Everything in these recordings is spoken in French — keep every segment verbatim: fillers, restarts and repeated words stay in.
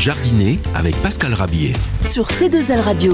Jardiner avec Pascal Rabier. Sur C deux L Radio.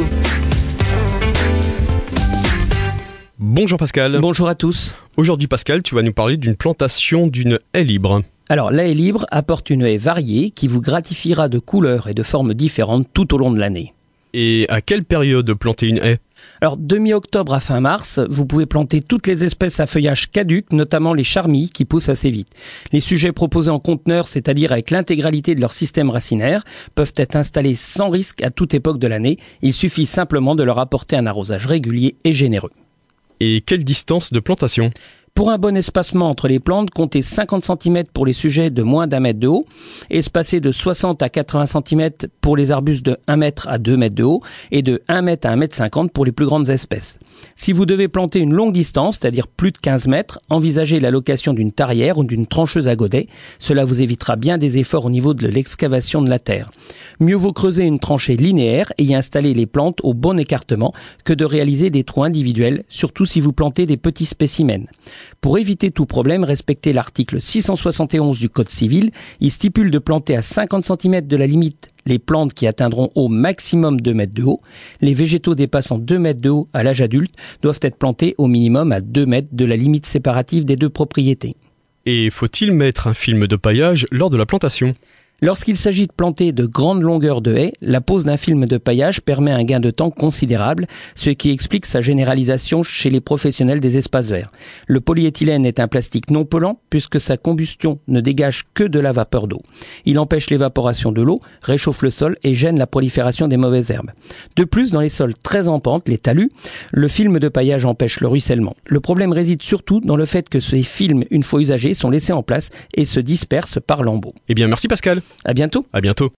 Bonjour Pascal. Bonjour à tous. Aujourd'hui Pascal, tu vas nous parler d'une plantation d'une haie libre. Alors la haie libre apporte une haie variée qui vous gratifiera de couleurs et de formes différentes tout au long de l'année. Et à quelle période planter une haie ? Alors de mi-octobre à fin mars, vous pouvez planter toutes les espèces à feuillage caduc, notamment les charmilles qui poussent assez vite. Les sujets proposés en conteneur, c'est-à-dire avec l'intégralité de leur système racinaire, peuvent être installés sans risque à toute époque de l'année. Il suffit simplement de leur apporter un arrosage régulier et généreux. Et quelle distance de plantation ? Pour un bon espacement entre les plantes, comptez cinquante centimètres pour les sujets de moins d'un mètre de haut, espacez de soixante à quatre-vingts centimètres pour les arbustes de un mètre à deux mètres de haut et de un mètre à un mètre cinquante pour les plus grandes espèces. Si vous devez planter une longue distance, c'est-à-dire plus de quinze mètres, envisagez la location d'une tarière ou d'une trancheuse à godet. Cela vous évitera bien des efforts au niveau de l'excavation de la terre. Mieux vaut creuser une tranchée linéaire et y installer les plantes au bon écartement que de réaliser des trous individuels, surtout si vous plantez des petits spécimens. Pour éviter tout problème, respectez l'article six cent soixante et onze du Code civil. Il stipule de planter à cinquante centimètres de la limite les plantes qui atteindront au maximum deux mètres de haut. Les végétaux dépassant deux mètres de haut à l'âge adulte doivent être plantés au minimum à deux mètres de la limite séparative des deux propriétés. Et faut-il mettre un film de paillage lors de la plantation ? Lorsqu'il s'agit de planter de grandes longueurs de haies, la pose d'un film de paillage permet un gain de temps considérable, ce qui explique sa généralisation chez les professionnels des espaces verts. Le polyéthylène est un plastique non polluant puisque sa combustion ne dégage que de la vapeur d'eau. Il empêche l'évaporation de l'eau, réchauffe le sol et gêne la prolifération des mauvaises herbes. De plus, dans les sols très en pente, les talus, le film de paillage empêche le ruissellement. Le problème réside surtout dans le fait que ces films, une fois usagés, sont laissés en place et se dispersent par lambeaux. Eh bien, merci Pascal. À bientôt. À bientôt.